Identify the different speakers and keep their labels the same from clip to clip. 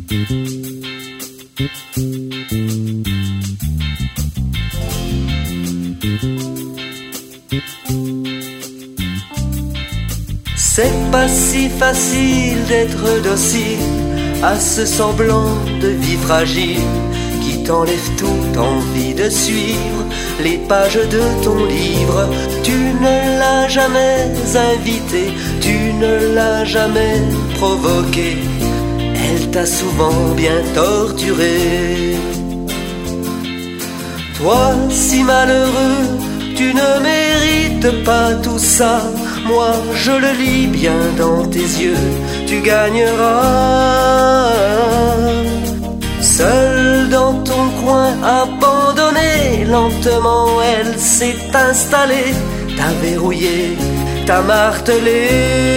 Speaker 1: C'est pas si facile d'être docile à ce semblant de vie fragile qui t'enlève toute envie de suivre les pages de ton livre. Tu ne l'as jamais invité, tu ne l'as jamais provoqué, elle t'a souvent bien torturé. Toi si malheureux, tu ne mérites pas tout ça. Moi je le lis bien dans tes yeux, tu gagneras. Seule dans ton coin abandonnée, lentement elle s'est installée, t'a verrouillé, t'a martelé.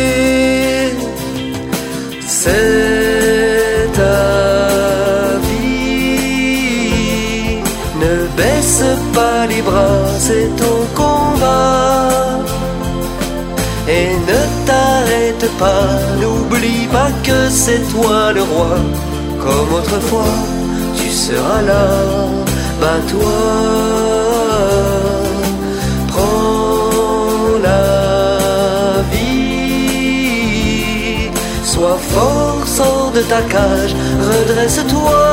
Speaker 1: C'est ta vie, ne baisse pas les bras, c'est ton combat. Et ne t'arrête pas, n'oublie pas que c'est toi le roi. Comme autrefois, tu seras là, bats-toi. Prends la vie, sois fort, sors de ta cage, redresse-toi.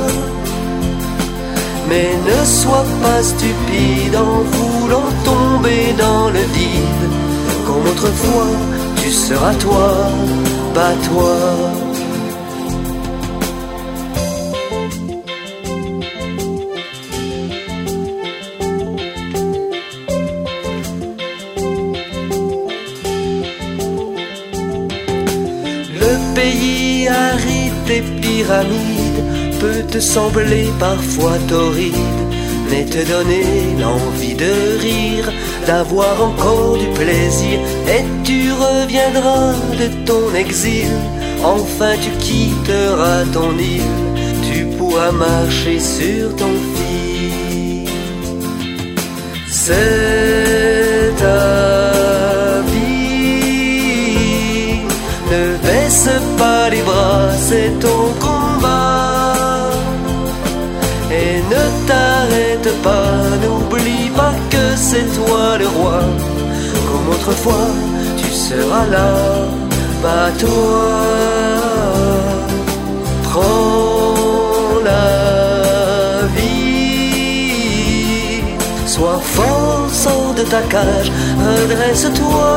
Speaker 1: Mais ne sois pas stupide en voulant tomber dans le vide. Comme autrefois, tu seras toi, bats-toi. Le pays aride des pyramides peut te sembler parfois torride, mais te donner l'envie de rire, d'avoir encore du plaisir. Et tu reviendras de ton exil, enfin tu quitteras ton île, tu pourras marcher sur ton fil. C'est ta vie, ne baisse pas les bras, c'est ton combat. Et ne t'arrête pas, n'oublie pas que c'est toi le roi. Comme autrefois, tu seras là, bats-toi. Prends la vie, sois fort, sors de ta cage, redresse-toi.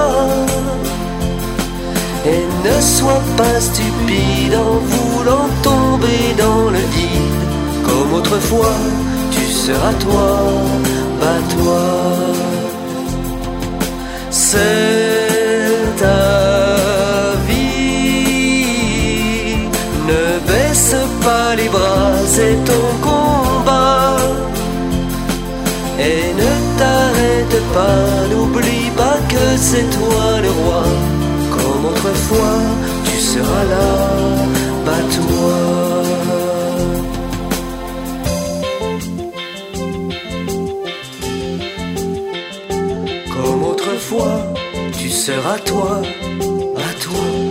Speaker 1: Et ne sois pas stupide en voulant tomber dans le vide. Comme autrefois, tu seras toi, bats-toi. C'est ta vie, ne baisse pas les bras, c'est ton combat. Et ne t'arrête pas, n'oublie pas que c'est toi le roi. Comme autrefois, tu seras là, bats-toi. Comme autrefois, tu seras toi, à toi.